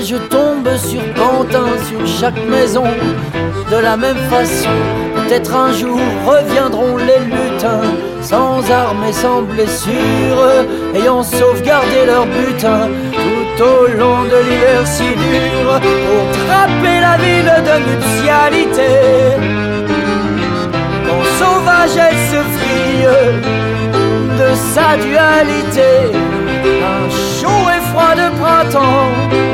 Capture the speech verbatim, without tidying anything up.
je tombe sur Pantin, sur chaque maison. De la même façon, peut-être un jour reviendront les lutins, sans armes et sans blessures, ayant sauvegardé leur butin tout au long de l'hiver si dur, pour trapper la ville de nuptialité. Quand sauvage elle se frie de sa dualité, un chaud et froid de printemps